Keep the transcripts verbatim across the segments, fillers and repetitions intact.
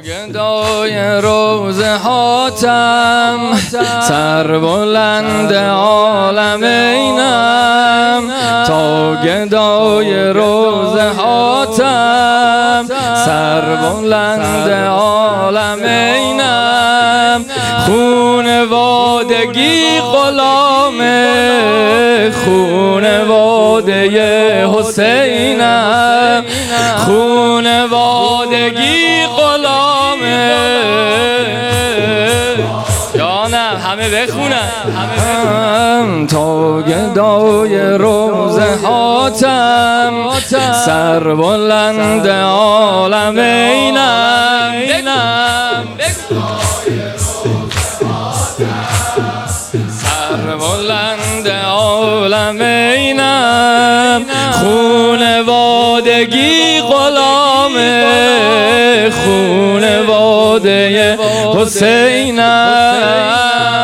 گدای روز حاتم سربلند عالمینم، تا گدای روز حاتم سربلند عالمینم. خونوادگی غلام خونواده حسینم، خونوادگی غلام جانم. همه بخونن تا گدای روز حاتم سربلند عالمینم. سربلند عالمینم، خونوادگی غلام خونواده حسینم.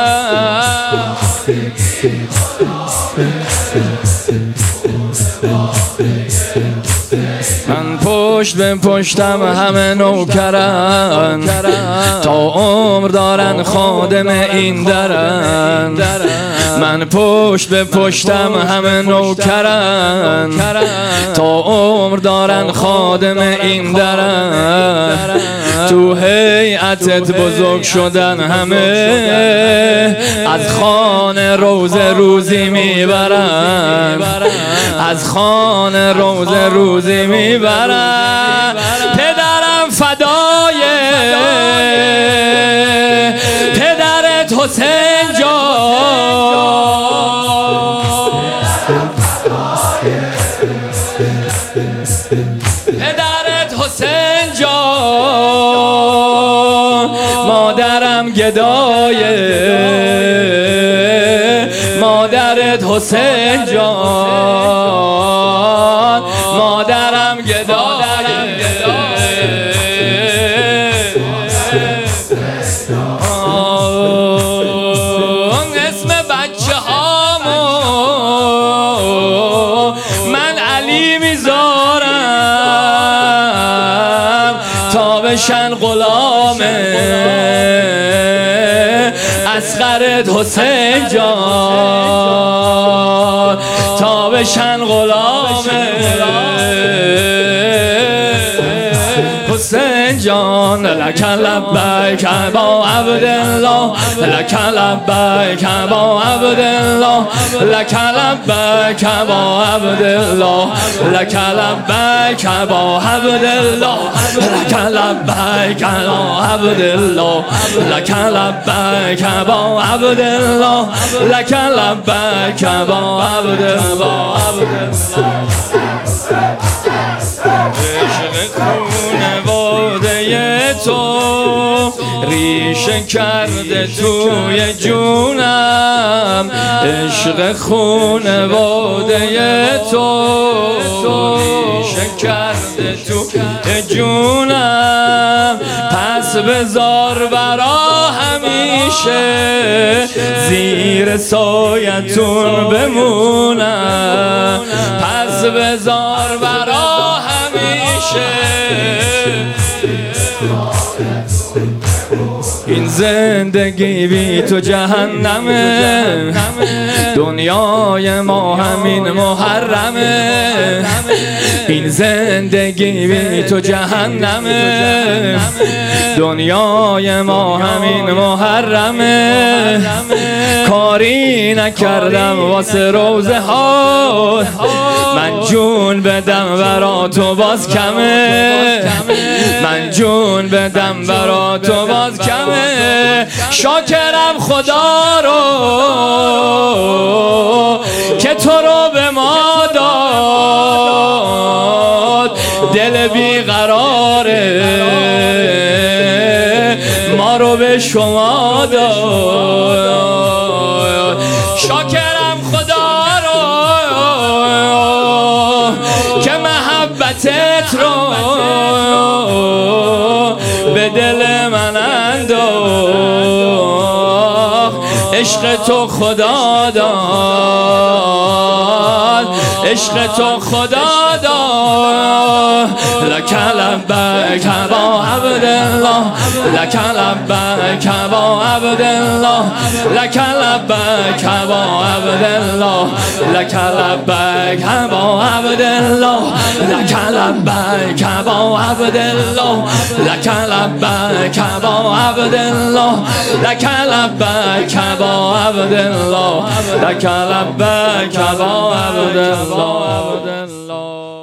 من پشت به پشتم همه نوکرن، تا عمر دارن خادم این درن. من پشت به پشتم همه نوکرن، تا عمر دارن خادم این درن. تو هیئتت بزرگ شدن همه، از خان روز روزی میبرن، از خان روز روزی میبرن. پدرم فدای پدرت حسین جان، پدرت حسین جان. مادرم گدای مادرت حسین جان، مادرم گدای. اسم بچه هامو من علی میذارم، تا بشن غلام اصغرت حسین جان، تا بشن غلام حسین جان. لک لبیک ابا عبدالله، لک لبیک ابا عبدالله، لک لبیک ابا عبدالله، لک لبیک ابا عبدالله، لک لبیک ابا عبدالله، لک لبیک ابا عبدالله، لک لبیک ابا عبدالله. خونواده تو ریشه کرده توی جونم، عشق خونواده تو ریشه کرده توی جونم. پس بذار برا همیشه زیر سایتون بمونم، پس بذار برا همیشه. این زندگی بی تو جهنمه، دنیای ما همین محرمه. این زندگی بی تو جهنمه، دنیای ما همین محرمه. کاری نکردم واسه روزه ها، من جون بدم برا تو باز کمه، من جون بدم برا تو باز کمه. شاکرم خدا رو که تو رو به ما داد، دل بیقراره ما رو به شما داد. شاکرم خدا رو که محبتت رو به دل من انداخت، عشق تو خدا داد، عشق تو خدا داد. لك لبیک ابا عبدالله لك لبیک ابا عبدالله لك لبیک ابا عبدالله لك لبیک ابا عبدالله لك لبیک ابا عبدالله لك لبیک ابا عبدالله لك لبیک ابا عبدالله لك لبیک ابا عبدالله